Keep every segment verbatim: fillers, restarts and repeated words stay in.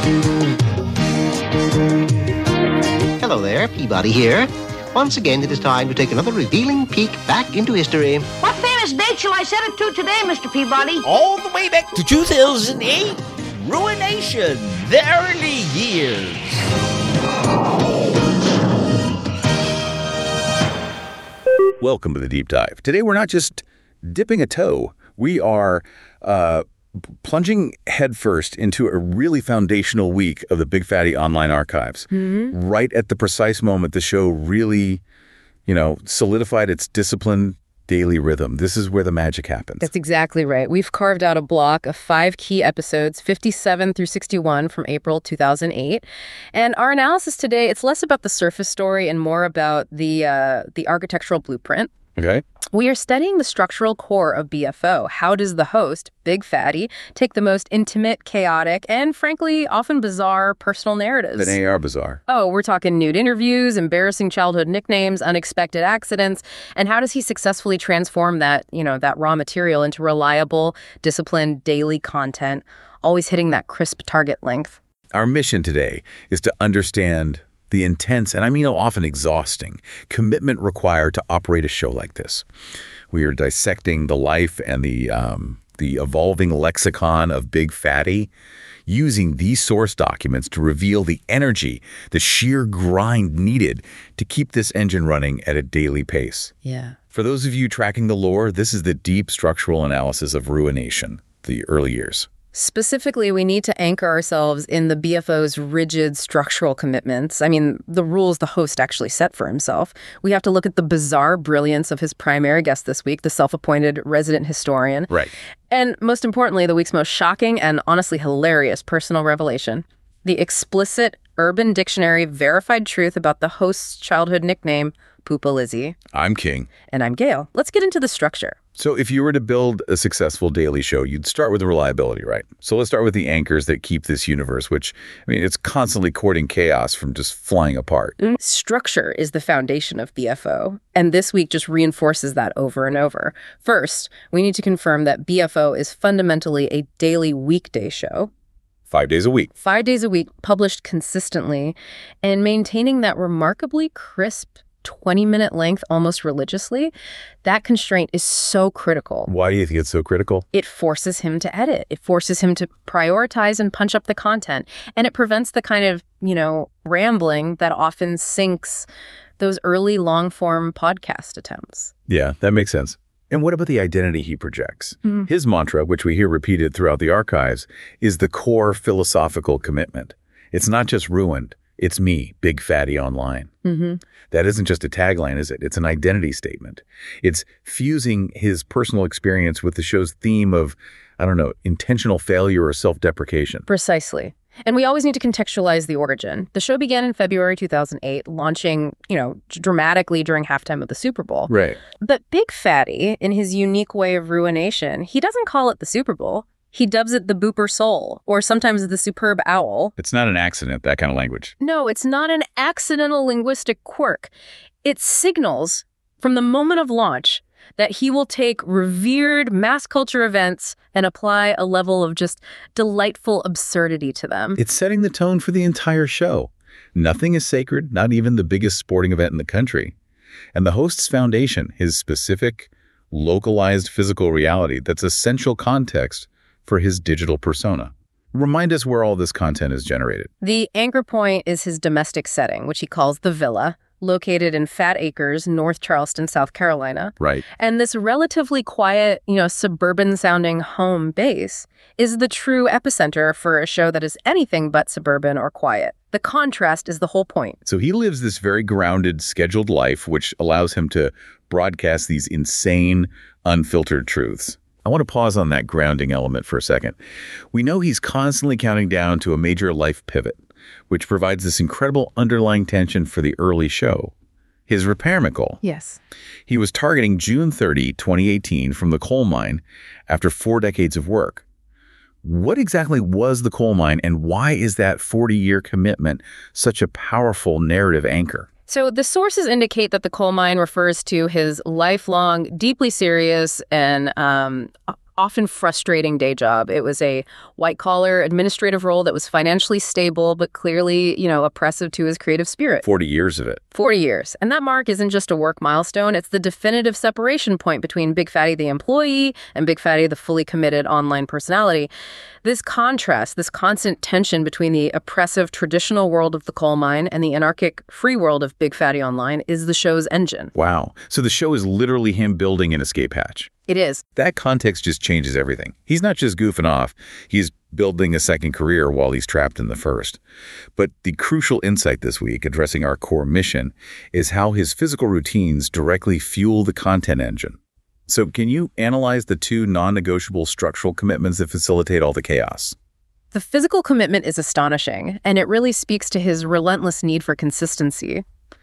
Hello there, Peabody here. Once again, it is time to take another revealing peek back into history. What famous date shall I set it to today, Mister Peabody? All the way back to two thousand eight. Ruination, the early years. Welcome to the Deep Dive. Today we're not just dipping a toe. We are uh, plunging headfirst into a really foundational week of the Big Fatty Online Archives. Mm-hmm. Right at the precise moment the show really, you know, solidified its disciplined daily rhythm. This is where the magic happens. That's exactly right. We've carved out a block of five key episodes, fifty-seven through sixty-one from April two thousand eight. And our analysis today, it's less about the surface story and more about the uh, the architectural blueprint. Okay. We are studying the structural core of B F O. How does the host, Big Fatty, take the most intimate, chaotic, and frankly, often bizarre personal narratives? Then they are bizarre. Oh, we're talking nude interviews, embarrassing childhood nicknames, unexpected accidents, and how does he successfully transform that, you know, that raw material into reliable, disciplined, daily content, always hitting that crisp target length? Our mission today is to understand the intense, and I mean often exhausting, commitment required to operate a show like this. We are dissecting the life and the um, the evolving lexicon of Big Fatty, using these source documents to reveal the energy, the sheer grind needed to keep this engine running at a daily pace. Yeah. For those of you tracking the lore, this is the deep structural analysis of Ruination, the early years. Specifically, we need to anchor ourselves in the B F O's rigid structural commitments. I mean, the rules the host actually set for himself. We have to look at the bizarre brilliance of his primary guest this week, the self-appointed resident historian. Right. And most importantly, the week's most shocking and honestly hilarious personal revelation, the explicit Urban Dictionary verified truth about the host's childhood nickname, Poopa Lizzie. I'm King. And I'm Gail. Let's get into the structure. So if you were to build a successful daily show, you'd start with the reliability, right? So let's start with the anchors that keep this universe, which, I mean, it's constantly courting chaos from just flying apart. Structure is the foundation of B F O, and this week just reinforces that over and over. First, we need to confirm that B F O is fundamentally a daily weekday show. Five days a week. Five days a week, published consistently, and maintaining that remarkably crisp twenty-minute length almost religiously. That constraint is so critical. Why do you think it's so critical? It forces him to edit. It forces him to prioritize and punch up the content. And it prevents the kind of, you know, rambling that often sinks those early long-form podcast attempts. Yeah, that makes sense. And what about the identity he projects? Mm. His mantra, which we hear repeated throughout the archives, is the core philosophical commitment. It's not just ruined. It's me, Big Fatty Online. Mm-hmm. That isn't just a tagline, is it? It's an identity statement. It's fusing his personal experience with the show's theme of, I don't know, intentional failure or self-deprecation. Precisely. And we always need to contextualize the origin. The show began in February two thousand eight, launching, you know, dramatically during halftime of the Super Bowl. Right. But Big Fatty, in his unique way of ruination, he doesn't call it the Super Bowl. He dubs it the Booper Soul, or sometimes the Superb Owl. It's not an accident, that kind of language. No, it's not an accidental linguistic quirk. It signals, from the moment of launch, that he will take revered mass culture events and apply a level of just delightful absurdity to them. It's setting the tone for the entire show. Nothing is sacred, not even the biggest sporting event in the country. And the host's foundation, his specific, localized physical reality, that's essential context for his digital persona. Remind us where all this content is generated. The anchor point is his domestic setting, which he calls the Villa, located in Fat Acres, North Charleston, South Carolina. Right. And this relatively quiet, you know, suburban-sounding home base is the true epicenter for a show that is anything but suburban or quiet. The contrast is the whole point. So he lives this very grounded, scheduled life, which allows him to broadcast these insane, unfiltered truths. I want to pause on that grounding element for a second. We know he's constantly counting down to a major life pivot, which provides this incredible underlying tension for the early show. His repairment goal. Yes. He was targeting June thirtieth, twenty eighteen from the coal mine after four decades of work. What exactly was the coal mine, and why is that forty-year commitment such a powerful narrative anchor? So the sources indicate that the coal mine refers to his lifelong, deeply serious, and um, often frustrating day job. It was a white-collar administrative role that was financially stable, but clearly, you know, oppressive to his creative spirit. forty years of it. forty years. And that mark isn't just a work milestone. It's the definitive separation point between Big Fatty the employee and Big Fatty the fully committed online personality. This contrast, this constant tension between the oppressive traditional world of the coal mine and the anarchic free world of Big Fatty Online is the show's engine. Wow. So the show is literally him building an escape hatch. It is. That context just changes everything. He's not just goofing off. He's building a second career while he's trapped in the first. But the crucial insight this week, addressing our core mission, is how his physical routines directly fuel the content engine. So can you analyze the two non-negotiable structural commitments that facilitate all the chaos? The physical commitment is astonishing, and it really speaks to his relentless need for consistency.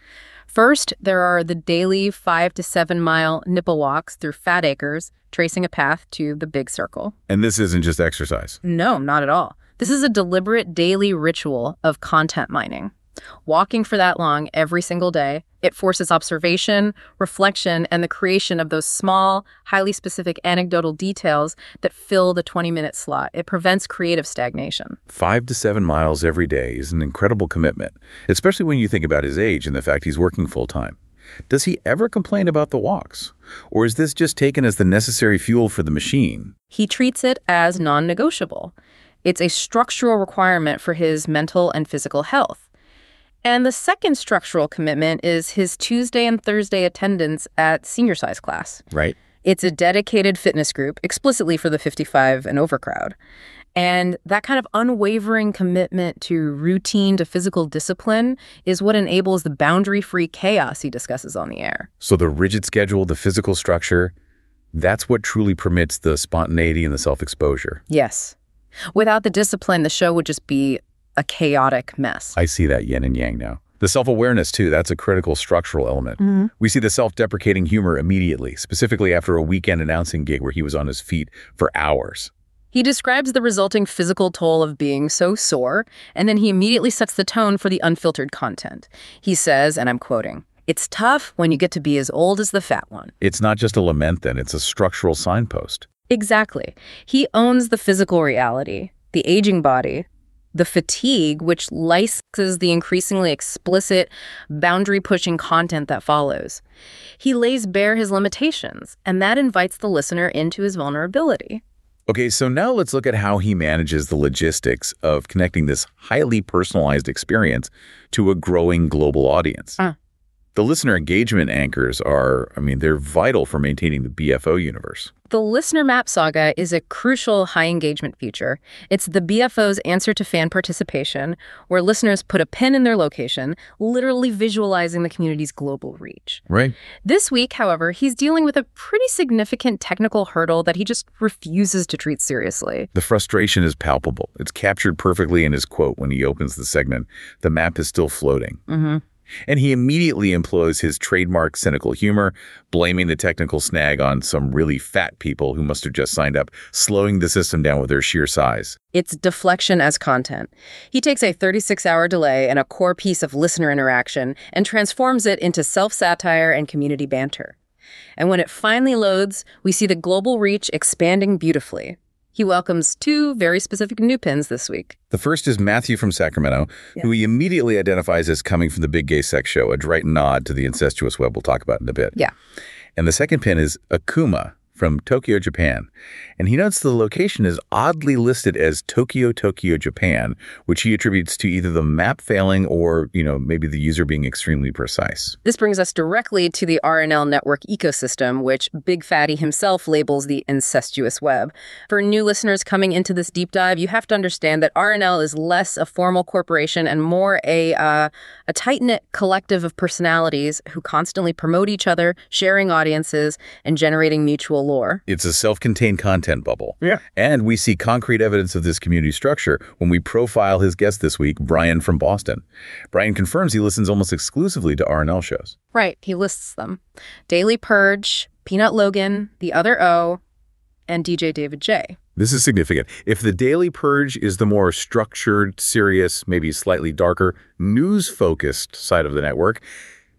First, there are the daily five to seven mile nipple walks through fat acres, tracing a path to the big circle. And this isn't just exercise. No, not at all. This is a deliberate daily ritual of content mining. Walking for that long every single day, it forces observation, reflection, and the creation of those small, highly specific anecdotal details that fill the twenty-minute slot. It prevents creative stagnation. Five to seven miles every day is an incredible commitment, especially when you think about his age and the fact he's working full-time. Does he ever complain about the walks? Or is this just taken as the necessary fuel for the machine? He treats it as non-negotiable. It's a structural requirement for his mental and physical health. And the second structural commitment is his Tuesday and Thursday attendance at senior size class. Right. It's a dedicated fitness group explicitly for the fifty-five and over crowd. And that kind of unwavering commitment to routine, to physical discipline is what enables the boundary-free chaos he discusses on the air. So the rigid schedule, the physical structure, that's what truly permits the spontaneity and the self-exposure. Yes. Without the discipline, the show would just be a chaotic mess. I see that yin and yang now. The self-awareness, too, that's a critical structural element. Mm-hmm. We see the self-deprecating humor immediately, specifically after a weekend announcing gig where he was on his feet for hours. He describes the resulting physical toll of being so sore, and then he immediately sets the tone for the unfiltered content. He says, and I'm quoting, "It's tough when you get to be as old as the fat one." It's not just a lament, then. It's a structural signpost. Exactly. He owns the physical reality, the aging body, the fatigue, which licenses the increasingly explicit, boundary-pushing content that follows. He lays bare his limitations, and that invites the listener into his vulnerability. Okay, so now let's look at how he manages the logistics of connecting this highly personalized experience to a growing global audience. Uh. The listener engagement anchors are, I mean, they're vital for maintaining the B F O universe. The Listener Map Saga is a crucial high-engagement feature. It's the B F O's answer to fan participation, where listeners put a pin in their location, literally visualizing the community's global reach. Right. This week, however, he's dealing with a pretty significant technical hurdle that he just refuses to treat seriously. The frustration is palpable. It's captured perfectly in his quote when he opens the segment. The map is still floating. Mm-hmm. And he immediately employs his trademark cynical humor, blaming the technical snag on some really fat people who must have just signed up, slowing the system down with their sheer size. It's deflection as content. He takes a thirty-six hour delay and a core piece of listener interaction and transforms it into self-satire and community banter. And when it finally loads, we see the global reach expanding beautifully. He welcomes two very specific new pins this week. The first is Matthew from Sacramento, yeah. who he immediately identifies as coming from the Big Gay Sex Show, a direct nod to the incestuous web we'll talk about in a bit. Yeah. And the second pin is Akuma from Tokyo, Japan. And he notes the location is oddly listed as Tokyo, Tokyo, Japan, which he attributes to either the map failing or, you know, maybe the user being extremely precise. This brings us directly to the R N L network ecosystem, which Big Fatty himself labels the incestuous web. For new listeners coming into this deep dive, you have to understand that R N L is less a formal corporation and more a, uh, a tight-knit collective of personalities who constantly promote each other, sharing audiences, and generating mutual lore. It's a self-contained content bubble. Yeah. And we see concrete evidence of this community structure when we profile his guest this week, Brian from Boston. Brian confirms he listens almost exclusively to R N L shows. Right. He lists them. Daily Purge, Peanut Logan, The Other O, and D J David J. This is significant. If the Daily Purge is the more structured, serious, maybe slightly darker, news-focused side of the network,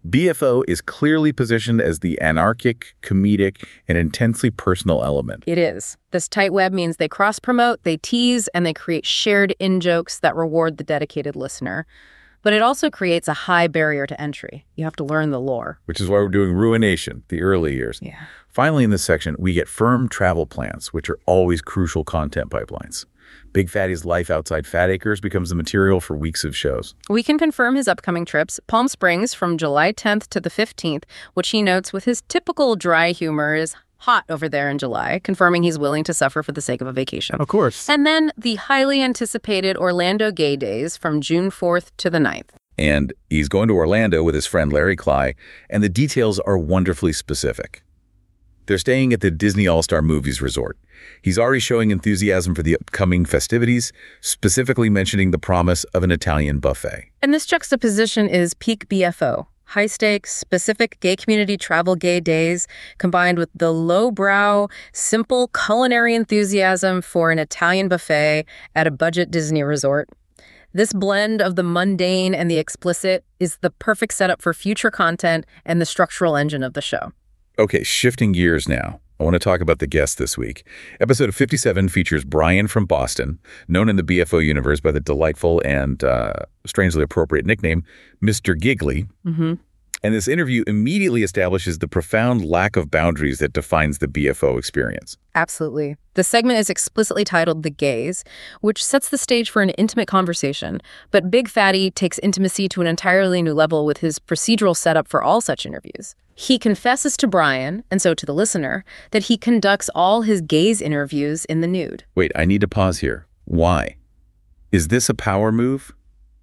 B F O is clearly positioned as the anarchic, comedic, and intensely personal element. It is. This tight web means they cross-promote, they tease, and they create shared in-jokes that reward the dedicated listener. But it also creates a high barrier to entry. You have to learn the lore. Which is why we're doing Ruination, the early years. Yeah. Finally, in this section, we get firm travel plans, which are always crucial content pipelines. Big Fatty's life outside Fat Acres becomes the material for weeks of shows. We can confirm his upcoming trips, Palm Springs from July tenth to the fifteenth, which he notes with his typical dry humor is hot over there in July, confirming he's willing to suffer for the sake of a vacation. Of course. And then the highly anticipated Orlando Gay Days from June fourth to the ninth. And he's going to Orlando with his friend Larry Cly, and the details are wonderfully specific. They're staying at the Disney All-Star Movies Resort. He's already showing enthusiasm for the upcoming festivities, specifically mentioning the promise of an Italian buffet. And this juxtaposition is peak B F O. High-stakes, specific gay community travel gay days, combined with the low-brow, simple culinary enthusiasm for an Italian buffet at a budget Disney resort. This blend of the mundane and the explicit is the perfect setup for future content and the structural engine of the show. Okay, shifting gears now. I want to talk about the guest this week. Episode fifty-seven features Brian from Boston, known in the B F O universe by the delightful and uh, strangely appropriate nickname, Mister Giggly. Mm-hmm. And this interview immediately establishes the profound lack of boundaries that defines the B F O experience. Absolutely. The segment is explicitly titled The Gays, which sets the stage for an intimate conversation. But Big Fatty takes intimacy to an entirely new level with his procedural setup for all such interviews. He confesses to Brian, and so to the listener, that he conducts all his gays interviews in the nude. Wait, I need to pause here. Why? Is this a power move?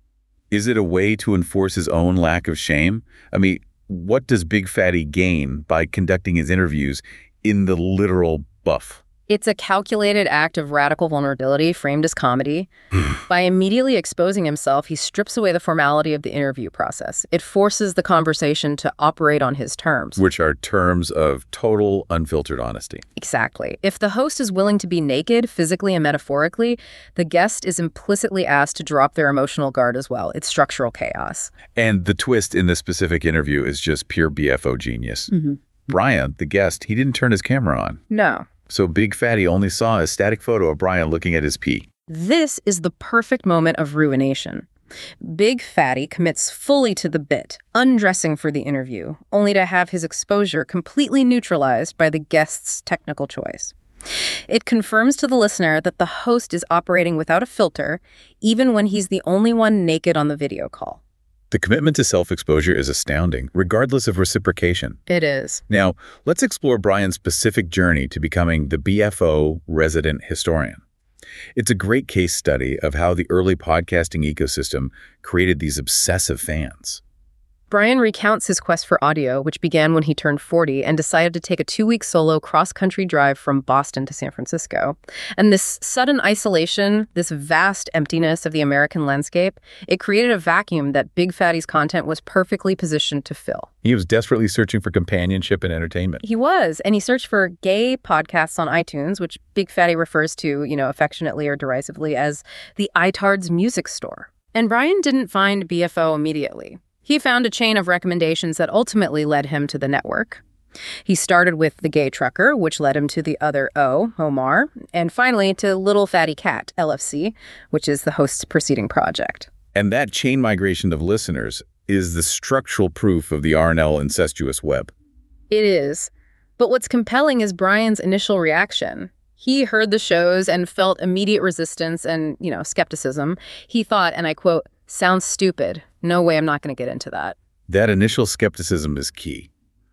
Is it a way to enforce his own lack of shame? I mean, what does Big Fatty gain by conducting his interviews in the literal buff? It's a calculated act of radical vulnerability framed as comedy. By immediately exposing himself, he strips away the formality of the interview process. It forces the conversation to operate on his terms. Which are terms of total, unfiltered honesty. Exactly. If the host is willing to be naked, physically and metaphorically, the guest is implicitly asked to drop their emotional guard as well. It's structural chaos. And the twist in this specific interview is just pure B F O genius. Mm-hmm. Brian, the guest, he didn't turn his camera on. No. So Big Fatty only saw a static photo of Brian looking at his pee. This is the perfect moment of ruination. Big Fatty commits fully to the bit, undressing for the interview, only to have his exposure completely neutralized by the guest's technical choice. It confirms to the listener that the host is operating without a filter, even when he's the only one naked on the video call. The commitment to self-exposure is astounding, regardless of reciprocation. It is. Now, let's explore Brian's specific journey to becoming the B F O resident historian. It's a great case study of how the early podcasting ecosystem created these obsessive fans. Brian recounts his quest for audio, which began when he turned forty and decided to take a two-week solo cross-country drive from Boston to San Francisco. And this sudden isolation, this vast emptiness of the American landscape, it created a vacuum that Big Fatty's content was perfectly positioned to fill. He was desperately searching for companionship and entertainment. He was, and he searched for gay podcasts on iTunes, which Big Fatty refers to, you know, affectionately or derisively as the iTards music store. And Brian didn't find B F O immediately. He found a chain of recommendations that ultimately led him to the network. He started with The Gay Trucker, which led him to the other O, Omar, and finally to Little Fatty Cat, L F C, which is the host's preceding project. And that chain migration of listeners is the structural proof of the R and L incestuous web. It is. But what's compelling is Brian's initial reaction. He heard the shows and felt immediate resistance and, you know, skepticism. He thought, and I quote, "Sounds stupid. No way I'm not going to get into that." That initial skepticism is key.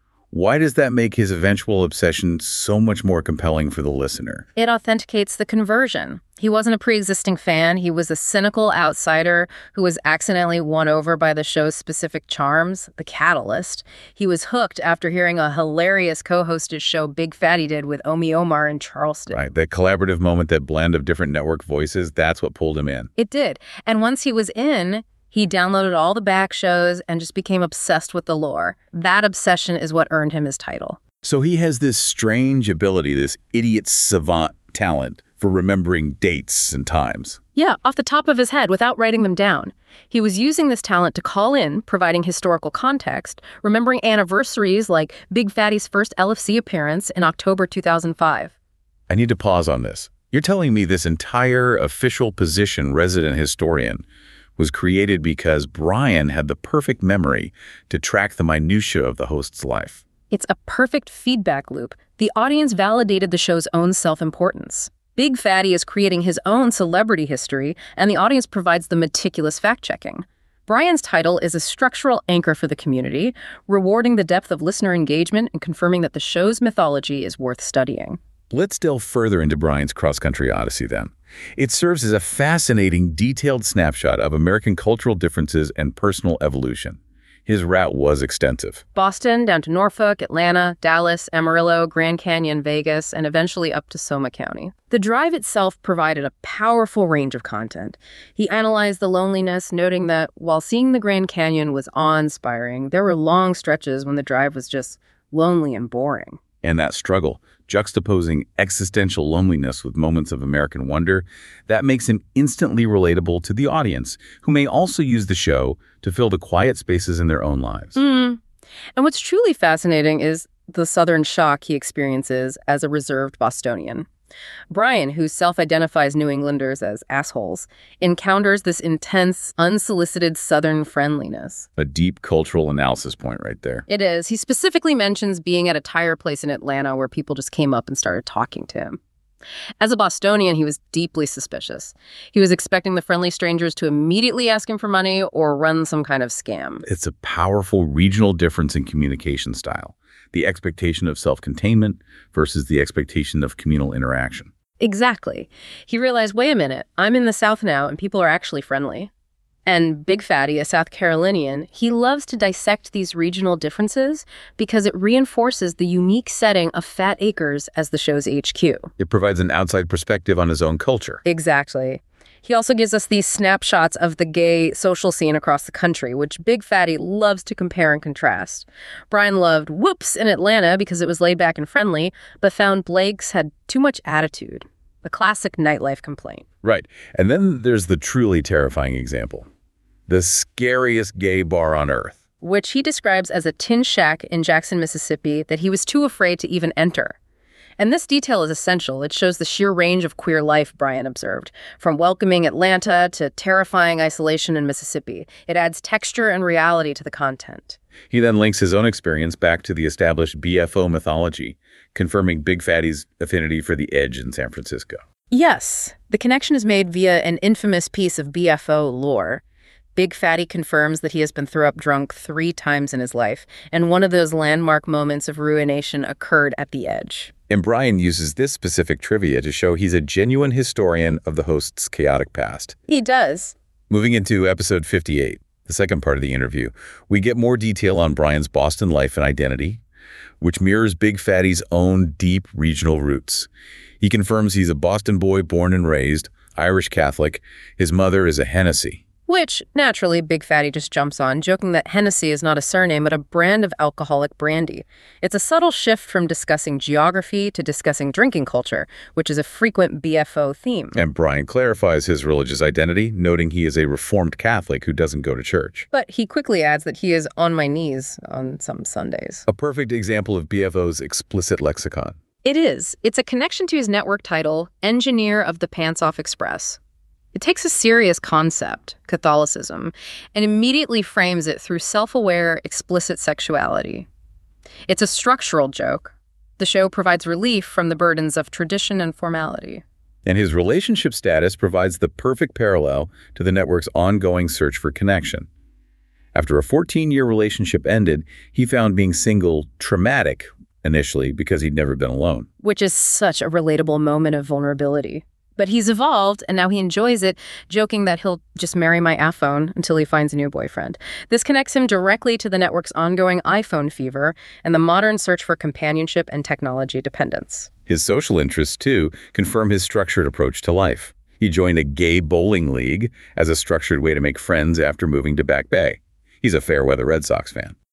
Why does that make his eventual obsession so much more compelling for the listener? It authenticates the conversion. He wasn't a pre-existing fan. He was a cynical outsider who was accidentally won over by the show's specific charms, the catalyst. He was hooked after hearing a hilarious co-hosted show Big Fatty did with Omi Omar in Charleston. Right, that collaborative moment, that blend of different network voices, that's what pulled him in. It did. And once he was in, he downloaded all the back shows and just became obsessed with the lore. That obsession is what earned him his title. So he has this strange ability, this idiot savant talent for remembering dates and times. Yeah, off the top of his head without writing them down. He was using this talent to call in, providing historical context, remembering anniversaries like Big Fatty's first L F C appearance in October two thousand five. I need to pause on this. You're telling me this entire official position resident historian was created because Brian had the perfect memory to track the minutiae of the host's life. It's a perfect feedback loop. The audience validated the show's own self-importance. Big Fatty is creating his own celebrity history, and the audience provides the meticulous fact-checking. Brian's title is a structural anchor for the community, rewarding the depth of listener engagement and confirming that the show's mythology is worth studying. Let's delve further into Brian's cross-country odyssey then. It serves as a fascinating, detailed snapshot of American cultural differences and personal evolution. His route was extensive. Boston, down to Norfolk, Atlanta, Dallas, Amarillo, Grand Canyon, Vegas, and eventually up to Sonoma County. The drive itself provided a powerful range of content. He analyzed the loneliness, noting that while seeing the Grand Canyon was awe-inspiring, there were long stretches when the drive was just lonely and boring. And that struggle, juxtaposing existential loneliness with moments of American wonder, that makes him instantly relatable to the audience, who may also use the show to fill the quiet spaces in their own lives. Mm. And what's truly fascinating is the Southern shock he experiences as a reserved Bostonian. Brian, who self-identifies New Englanders as assholes, encounters this intense, unsolicited Southern friendliness. A deep cultural analysis point right there. It is. He specifically mentions being at a tire place in Atlanta where people just came up and started talking to him. As a Bostonian, he was deeply suspicious. He was expecting the friendly strangers to immediately ask him for money or run some kind of scam. It's a powerful regional difference in communication style. The expectation of self-containment versus the expectation of communal interaction. Exactly. He realized, wait a minute, I'm in the South now and people are actually friendly. And Big Fatty, a South Carolinian, he loves to dissect these regional differences because it reinforces the unique setting of Fat Acres as the show's H Q. It provides an outside perspective on his own culture. Exactly. He also gives us these snapshots of the gay social scene across the country, which Big Fatty loves to compare and contrast. Brian loved Whoops in Atlanta because it was laid back and friendly, but found Blake's had too much attitude. A classic nightlife complaint. Right. And then there's the truly terrifying example. The scariest gay bar on earth. Which he describes as a tin shack in Jackson, Mississippi that he was too afraid to even enter. And this detail is essential. It shows the sheer range of queer life Brian observed, from welcoming Atlanta to terrifying isolation in Mississippi. It adds texture and reality to the content. He then links his own experience back to the established B F O mythology, confirming Big Fatty's affinity for the edge in San Francisco. Yes, the connection is made via an infamous piece of B F O lore. Big Fatty confirms that he has been throw-up drunk three times in his life, and one of those landmark moments of ruination occurred at the edge. And Brian uses this specific trivia to show he's a genuine historian of the host's chaotic past. He does. Moving into episode fifty-eight, the second part of the interview, we get more detail on Brian's Boston life and identity, which mirrors Big Fatty's own deep regional roots. He confirms he's a Boston boy born and raised, Irish Catholic. His mother is a Hennessy. Which, naturally, Big Fatty just jumps on, joking that Hennessy is not a surname, but a brand of alcoholic brandy. It's a subtle shift from discussing geography to discussing drinking culture, which is a frequent B F O theme. And Brian clarifies his religious identity, noting he is a Reformed Catholic who doesn't go to church. But he quickly adds that he is on my knees on some Sundays. A perfect example of B F O's explicit lexicon. It is. It's a connection to his network title, Engineer of the Pants Off Express. It takes a serious concept, Catholicism, and immediately frames it through self-aware, explicit sexuality. It's a structural joke. The show provides relief from the burdens of tradition and formality. And his relationship status provides the perfect parallel to the network's ongoing search for connection. After a fourteen-year relationship ended, he found being single traumatic initially because he'd never been alone. Which is such a relatable moment of vulnerability. But he's evolved, and now he enjoys it, joking that he'll just marry my iPhone until he finds a new boyfriend. This connects him directly to the network's ongoing iPhone fever and the modern search for companionship and technology dependence. His social interests, too, confirm his structured approach to life. He joined a gay bowling league as a structured way to make friends after moving to Back Bay. He's a fair-weather Red Sox fan.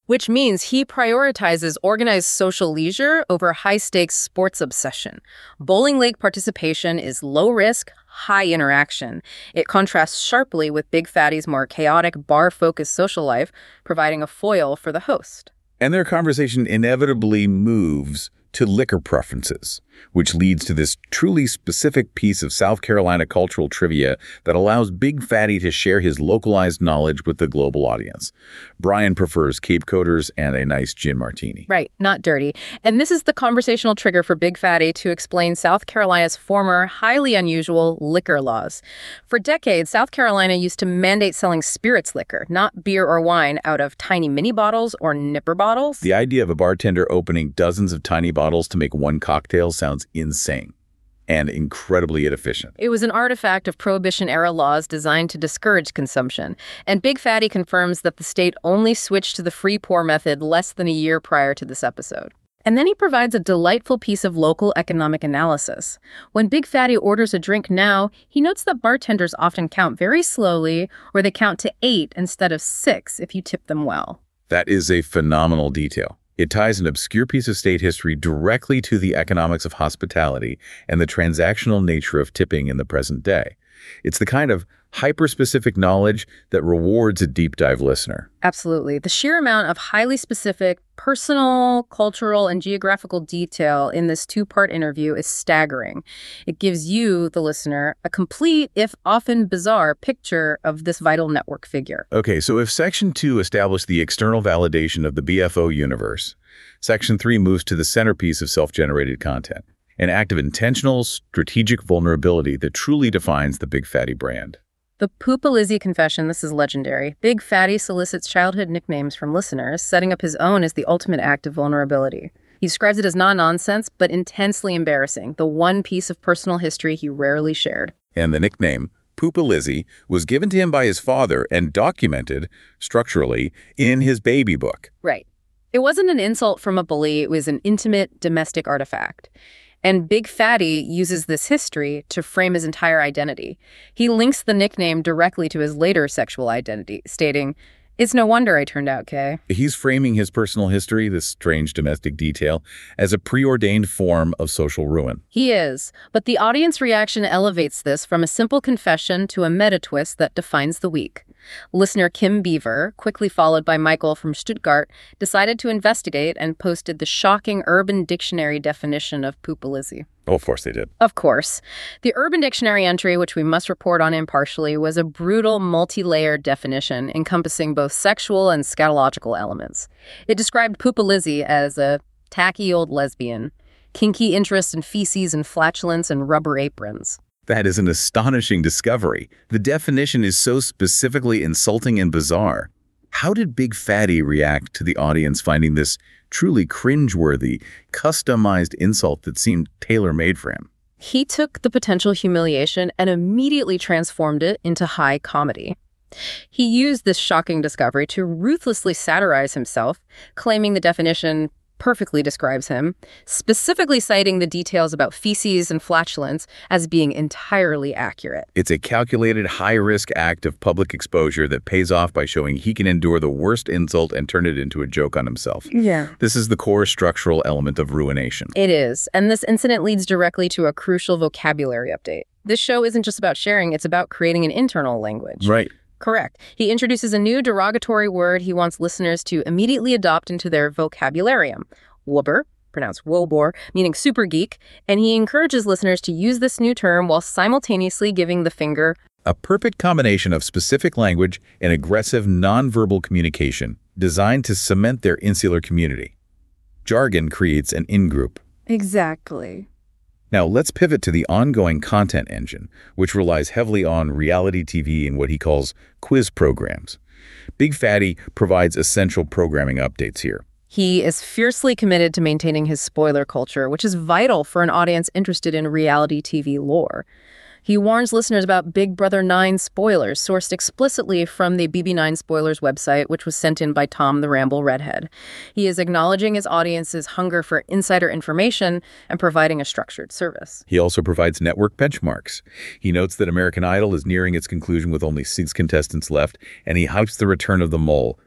which means he prioritizes organized social leisure over high-stakes sports obsession. Bowling Lake participation is low-risk, high interaction. It contrasts sharply with Big Fatty's more chaotic, bar-focused social life, providing a foil for the host. And their conversation inevitably moves to liquor preferences, which leads to this truly specific piece of South Carolina cultural trivia that allows Big Fatty to share his localized knowledge with the global audience. Brian prefers Cape Coders and a nice gin martini. Right, not dirty. And this is the conversational trigger for Big Fatty to explain South Carolina's former, highly unusual liquor laws. For decades, South Carolina used to mandate selling spirits liquor, not beer or wine, out of tiny mini bottles or nipper bottles. The idea of a bartender opening dozens of tiny bottles to make one cocktail sounds insane and incredibly inefficient. It was an artifact of Prohibition-era laws designed to discourage consumption. And Big Fatty confirms that the state only switched to the free-pour method less than a year prior to this episode. And then he provides a delightful piece of local economic analysis. When Big Fatty orders a drink now, he notes that bartenders often count very slowly, or they count to eight instead of six if you tip them well. That is a phenomenal detail. It ties an obscure piece of state history directly to the economics of hospitality and the transactional nature of tipping in the present day. It's the kind of hyper-specific knowledge that rewards a deep-dive listener. Absolutely. The sheer amount of highly specific personal, cultural, and geographical detail in this two-part interview is staggering. It gives you, the listener, a complete, if often bizarre, picture of this vital network figure. Okay, so if Section two established the external validation of the B F O universe, Section three moves to the centerpiece of self-generated content, an act of intentional, strategic vulnerability that truly defines the Big Fatty brand. The Poopa Lizzie confession, this is legendary. Big Fatty solicits childhood nicknames from listeners, setting up his own as the ultimate act of vulnerability. He describes it as non-nonsense, but intensely embarrassing, the one piece of personal history he rarely shared. And the nickname, Poopa Lizzie, was given to him by his father and documented, structurally, in his baby book. Right. It wasn't an insult from a bully, it was an intimate domestic artifact. And Big Fatty uses this history to frame his entire identity. He links the nickname directly to his later sexual identity, stating, "It's no wonder I turned out gay." He's framing his personal history, this strange domestic detail, as a preordained form of social ruin. He is, but the audience reaction elevates this from a simple confession to a meta-twist that defines the week. Listener Kim Beaver, quickly followed by Michael from Stuttgart, decided to investigate and posted the shocking Urban Dictionary definition of Poopa Lizzie. Oh, of course they did. Of course. The Urban Dictionary entry, which we must report on impartially, was a brutal, multi-layered definition encompassing both sexual and scatological elements. It described Poopa Lizzie as a tacky old lesbian, kinky interest in feces and flatulence and rubber aprons. That is an astonishing discovery. The definition is so specifically insulting and bizarre. How did Big Fatty react to the audience finding this truly cringeworthy, customized insult that seemed tailor-made for him? He took the potential humiliation and immediately transformed it into high comedy. He used this shocking discovery to ruthlessly satirize himself, claiming the definition perfectly describes him, specifically citing the details about feces and flatulence as being entirely accurate. It's a calculated, high-risk act of public exposure that pays off by showing he can endure the worst insult and turn it into a joke on himself. Yeah. This is the core structural element of ruination. It is, and this incident leads directly to a crucial vocabulary update. This show isn't just about sharing, it's about creating an internal language. Right. Correct. He introduces a new derogatory word he wants listeners to immediately adopt into their vocabularium. Wubber, pronounced wobor, meaning super geek, and he encourages listeners to use this new term while simultaneously giving the finger. A perfect combination of specific language and aggressive nonverbal communication designed to cement their insular community. Jargon creates an in-group. Exactly. Now, let's pivot to the ongoing content engine, which relies heavily on reality T V and what he calls quiz programs. Big Fatty provides essential programming updates here. He is fiercely committed to maintaining his spoiler culture, which is vital for an audience interested in reality T V lore. He warns listeners about Big Brother nine spoilers, sourced explicitly from the B B nine Spoilers website, which was sent in by Tom the Ramble Redhead. He is acknowledging his audience's hunger for insider information and providing a structured service. He also provides network benchmarks. He notes that American Idol is nearing its conclusion with only six contestants left, and he hypes the return of The Mole,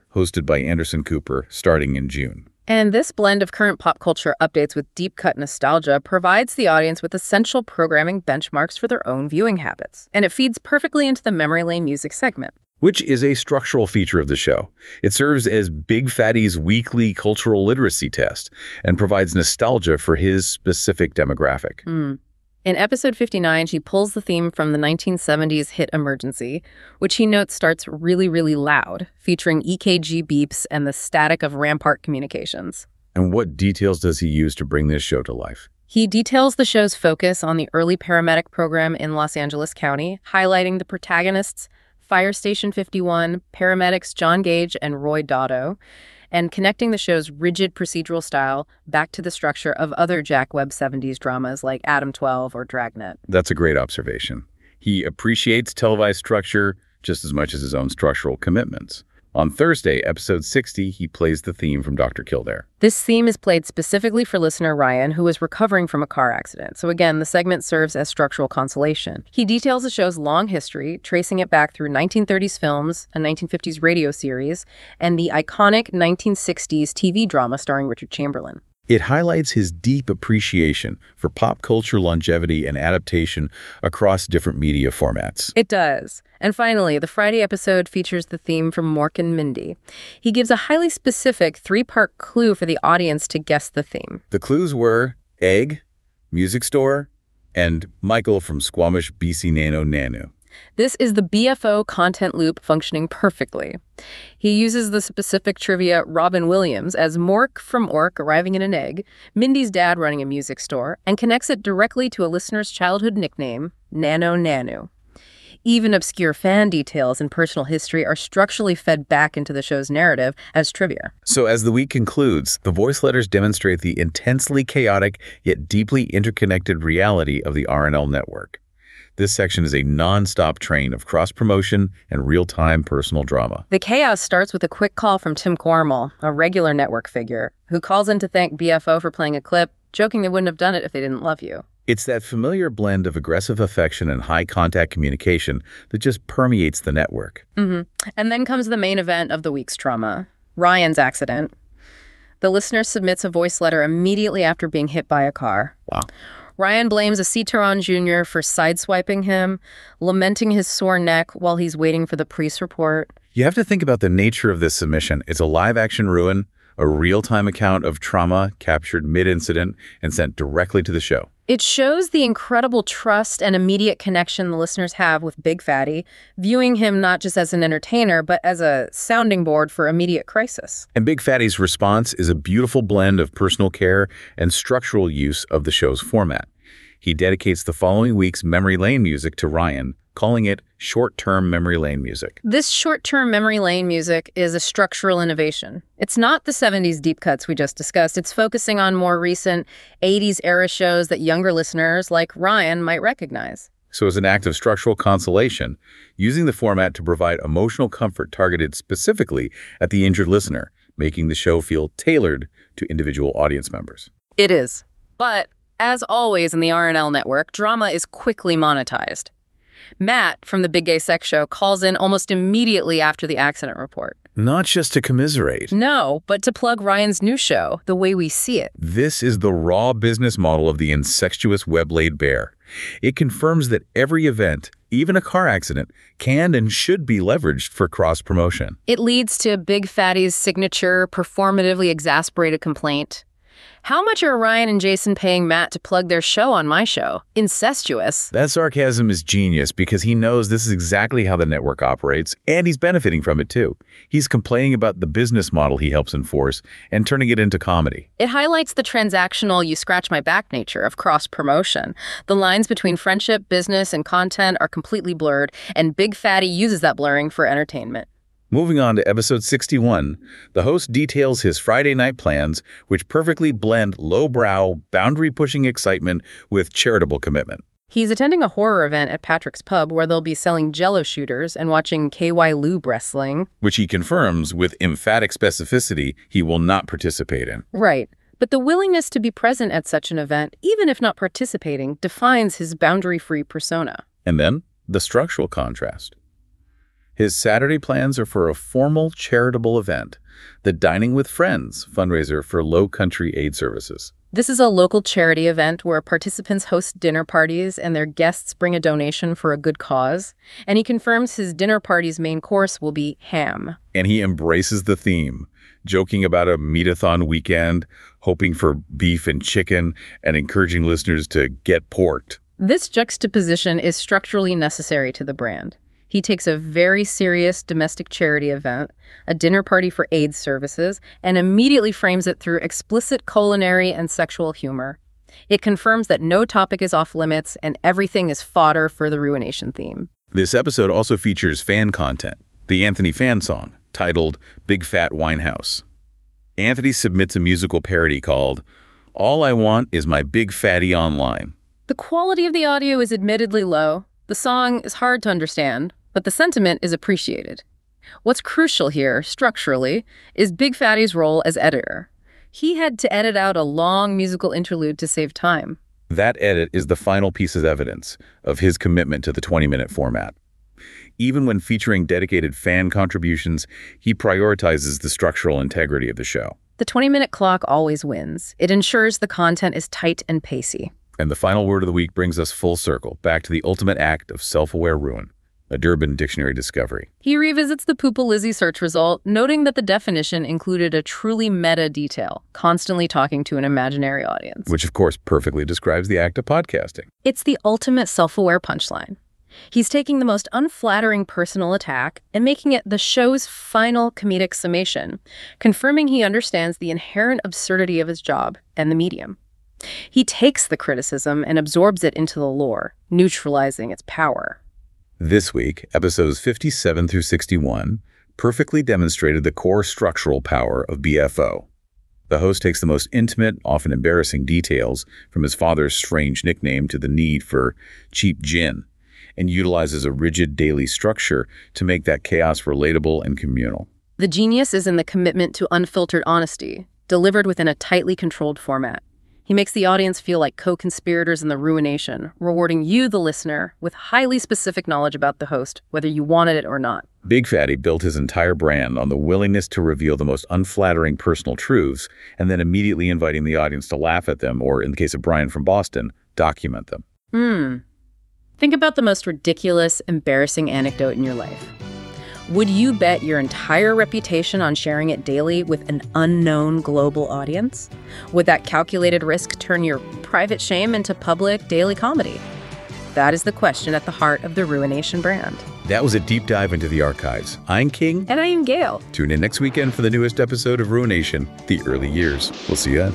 hosted by Anderson Cooper, starting in June. And this blend of current pop culture updates with deep-cut nostalgia provides the audience with essential programming benchmarks for their own viewing habits. And it feeds perfectly into the Memory Lane music segment, which is a structural feature of the show. It serves as Big Fatty's weekly cultural literacy test and provides nostalgia for his specific demographic. Mm. In episode fifty-nine, she pulls the theme from the nineteen seventies hit Emergency, which he notes starts really, really loud, featuring E K G beeps and the static of Rampart communications. And what details does he use to bring this show to life? He details the show's focus on the early paramedic program in Los Angeles County, highlighting the protagonists, Fire Station fifty-one, paramedics John Gage and Roy Dotto, and connecting the show's rigid procedural style back to the structure of other Jack Webb seventies dramas like Adam twelve or Dragnet. That's a great observation. He appreciates televised structure just as much as his own structural commitments. On Thursday, episode sixty, he plays the theme from Doctor Kildare. This theme is played specifically for listener Ryan, who is recovering from a car accident. So again, the segment serves as structural consolation. He details the show's long history, tracing it back through nineteen thirties films, a nineteen fifties radio series, and the iconic nineteen sixties T V drama starring Richard Chamberlain. It highlights his deep appreciation for pop culture longevity and adaptation across different media formats. It does. And finally, the Friday episode features the theme from Mork and Mindy. He gives a highly specific three-part clue for the audience to guess the theme. The clues were egg, music store, and Michael from Squamish B C Nano Nanu. This is the B F O content loop functioning perfectly. He uses the specific trivia Robin Williams as Mork from Ork arriving in an egg, Mindy's dad running a music store, and connects it directly to a listener's childhood nickname, Nano Nanu. Even obscure fan details and personal history are structurally fed back into the show's narrative as trivia. So as the week concludes, the voice letters demonstrate the intensely chaotic yet deeply interconnected reality of the R and L network. This section is a non-stop train of cross-promotion and real-time personal drama. The chaos starts with a quick call from Tim Cormel, a regular network figure, who calls in to thank B F O for playing a clip, joking they wouldn't have done it if they didn't love you. It's that familiar blend of aggressive affection and high-contact communication that just permeates the network. Mm-hmm. And then comes the main event of the week's drama, Ryan's accident. The listener submits a voice letter immediately after being hit by a car. Wow. Ryan blames a Citroen Junior for sideswiping him, lamenting his sore neck while he's waiting for the police report. You have to think about the nature of this submission. It's a live-action ruin, a real-time account of trauma captured mid-incident and sent directly to the show. It shows the incredible trust and immediate connection the listeners have with Big Fatty, viewing him not just as an entertainer, but as a sounding board for immediate crisis. And Big Fatty's response is a beautiful blend of personal care and structural use of the show's format. He dedicates the following week's Memory Lane music to Ryan, calling it short-term Memory Lane music. This short-term Memory Lane music is a structural innovation. It's not the seventies deep cuts we just discussed. It's focusing on more recent eighties-era shows that younger listeners like Ryan might recognize. So as an act of structural consolation, using the format to provide emotional comfort targeted specifically at the injured listener, making the show feel tailored to individual audience members. It is. But as always in the R and L network, drama is quickly monetized. Matt from the Big Gay Sex Show calls in almost immediately after the accident report. Not just to commiserate. No, but to plug Ryan's new show, The Way We See It. This is the raw business model of the incestuous web-laid bear. It confirms that every event, even a car accident, can and should be leveraged for cross-promotion. It leads to Big Fatty's signature, performatively exasperated complaint. How much are Ryan and Jason paying Matt to plug their show on my show? Incestuous. That sarcasm is genius because he knows this is exactly how the network operates, and he's benefiting from it too. He's complaining about the business model he helps enforce and turning it into comedy. It highlights the transactional you-scratch-my-back nature of cross-promotion. The lines between friendship, business, and content are completely blurred, and Big Fatty uses that blurring for entertainment. Moving on to episode sixty-one, the host details his Friday night plans, which perfectly blend lowbrow, boundary-pushing excitement with charitable commitment. He's attending a horror event at Patrick's Pub where they'll be selling Jell-O shooters and watching K Y Lube wrestling. Which he confirms with emphatic specificity he will not participate in. Right. But the willingness to be present at such an event, even if not participating, defines his boundary-free persona. And then, the structural contrast. His Saturday plans are for a formal charitable event, the Dining with Friends fundraiser for Low Country Aid Services. This is a local charity event where participants host dinner parties and their guests bring a donation for a good cause. And he confirms his dinner party's main course will be ham. And he embraces the theme, joking about a meat-a-thon weekend, hoping for beef and chicken, and encouraging listeners to get porked. This juxtaposition is structurally necessary to the brand. He takes a very serious domestic charity event, a dinner party for AIDS services, and immediately frames it through explicit culinary and sexual humor. It confirms that no topic is off limits and everything is fodder for the Ruination theme. This episode also features fan content, the Anthony fan song, titled Big Fat Winehouse. Anthony submits a musical parody called All I Want Is My Big Fatty Online. The quality of the audio is admittedly low. The song is hard to understand, but the sentiment is appreciated. What's crucial here, structurally, is Big Fatty's role as editor. He had to edit out a long musical interlude to save time. That edit is the final piece of evidence of his commitment to the twenty-minute format. Even when featuring dedicated fan contributions, he prioritizes the structural integrity of the show. The twenty-minute clock always wins. It ensures the content is tight and pacey. And the final word of the week brings us full circle, back to the ultimate act of self-aware ruin, a Durbin Dictionary discovery. He revisits the Poopa Lizzie search result, noting that the definition included a truly meta detail, constantly talking to an imaginary audience. Which, of course, perfectly describes the act of podcasting. It's the ultimate self-aware punchline. He's taking the most unflattering personal attack and making it the show's final comedic summation, confirming he understands the inherent absurdity of his job and the medium. He takes the criticism and absorbs it into the lore, neutralizing its power. This week, episodes fifty-seven through sixty-one perfectly demonstrated the core structural power of B F O. The host takes the most intimate, often embarrassing details, from his father's strange nickname to the need for cheap gin, and utilizes a rigid daily structure to make that chaos relatable and communal. The genius is in the commitment to unfiltered honesty, delivered within a tightly controlled format. He makes the audience feel like co-conspirators in the ruination, rewarding you, the listener, with highly specific knowledge about the host, whether you wanted it or not. Big Fatty built his entire brand on the willingness to reveal the most unflattering personal truths and then immediately inviting the audience to laugh at them, or in the case of Brian from Boston, document them. Hmm. Think about the most ridiculous, embarrassing anecdote in your life. Would you bet your entire reputation on sharing it daily with an unknown global audience? Would that calculated risk turn your private shame into public daily comedy? That is the question at the heart of the Ruination brand. That was a deep dive into the archives. I'm King. And I am Gail. Tune in next weekend for the newest episode of Ruination, The Early Years. We'll see you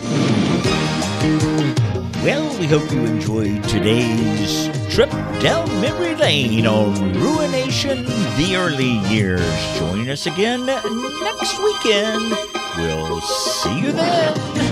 then. Well, we hope you enjoyed today's trip down memory lane on Ruination, The Early Years. Join us again next weekend. We'll see you then.